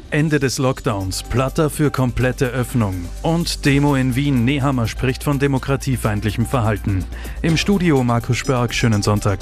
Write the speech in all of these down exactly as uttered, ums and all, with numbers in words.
Ende des Lockdowns, Platter für komplette Öffnung und Demo in Wien. Nehammer spricht von demokratiefeindlichem Verhalten. Im Studio Markus Spörk, schönen Sonntag.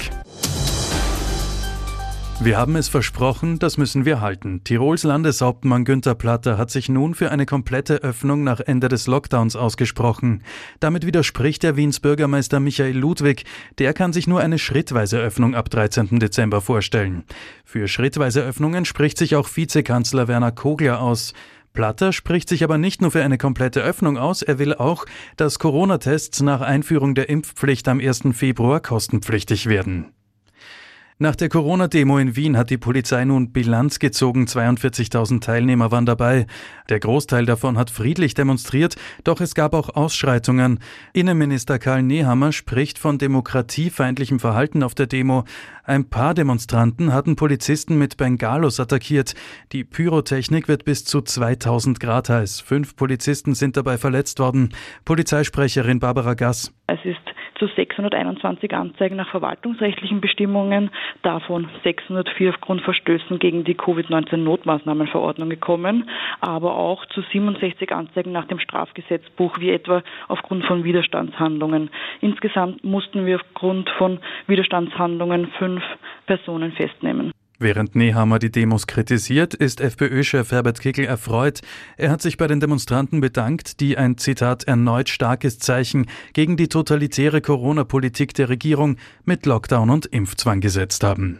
Wir haben es versprochen, das müssen wir halten. Tirols Landeshauptmann Günther Platter hat sich nun für eine komplette Öffnung nach Ende des Lockdowns ausgesprochen. Damit widerspricht der Wiens Bürgermeister Michael Ludwig. Der kann sich nur eine schrittweise Öffnung ab dreizehnten Dezember vorstellen. Für schrittweise Öffnungen spricht sich auch Vizekanzler Werner Kogler aus. Platter spricht sich aber nicht nur für eine komplette Öffnung aus, er will auch, dass Corona-Tests nach Einführung der Impfpflicht am ersten Februar kostenpflichtig werden. Nach der Corona-Demo in Wien hat die Polizei nun Bilanz gezogen. zweiundvierzigtausend Teilnehmer waren dabei. Der Großteil davon hat friedlich demonstriert, doch es gab auch Ausschreitungen. Innenminister Karl Nehammer spricht von demokratiefeindlichem Verhalten auf der Demo. Ein paar Demonstranten hatten Polizisten mit Bengalos attackiert. Die Pyrotechnik wird bis zu zweitausend Grad heiß. Fünf Polizisten sind dabei verletzt worden. Polizeisprecherin Barbara Gass. Es ist zu sechshunderteinundzwanzig Anzeigen nach verwaltungsrechtlichen Bestimmungen, davon sechshundertvier aufgrund Verstößen gegen die Covid neunzehn Notmaßnahmenverordnung gekommen, aber auch zu siebenundsechzig Anzeigen nach dem Strafgesetzbuch, wie etwa aufgrund von Widerstandshandlungen. Insgesamt mussten wir aufgrund von Widerstandshandlungen fünf Personen festnehmen. Während Nehammer die Demos kritisiert, ist FPÖ-Chef Herbert Kickl erfreut. Er hat sich bei den Demonstranten bedankt, die ein, Zitat, erneut starkes Zeichen gegen die totalitäre Corona-Politik der Regierung mit Lockdown und Impfzwang gesetzt haben.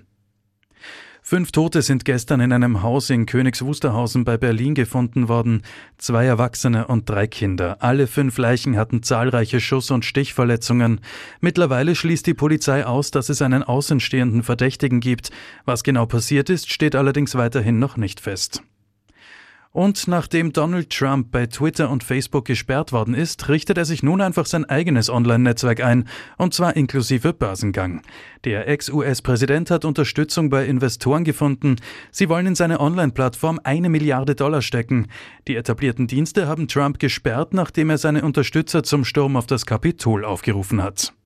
Fünf Tote sind gestern in einem Haus in Königs Wusterhausen bei Berlin gefunden worden. Zwei Erwachsene und drei Kinder. Alle fünf Leichen hatten zahlreiche Schuss- und Stichverletzungen. Mittlerweile schließt die Polizei aus, dass es einen außenstehenden Verdächtigen gibt. Was genau passiert ist, steht allerdings weiterhin noch nicht fest. Und nachdem Donald Trump bei Twitter und Facebook gesperrt worden ist, richtet er sich nun einfach sein eigenes Online-Netzwerk ein, und zwar inklusive Börsengang. Der Ex-U S-Präsident hat Unterstützung bei Investoren gefunden. Sie wollen in seine Online-Plattform eine Milliarde Dollar stecken. Die etablierten Dienste haben Trump gesperrt, nachdem er seine Unterstützer zum Sturm auf das Kapitol aufgerufen hat.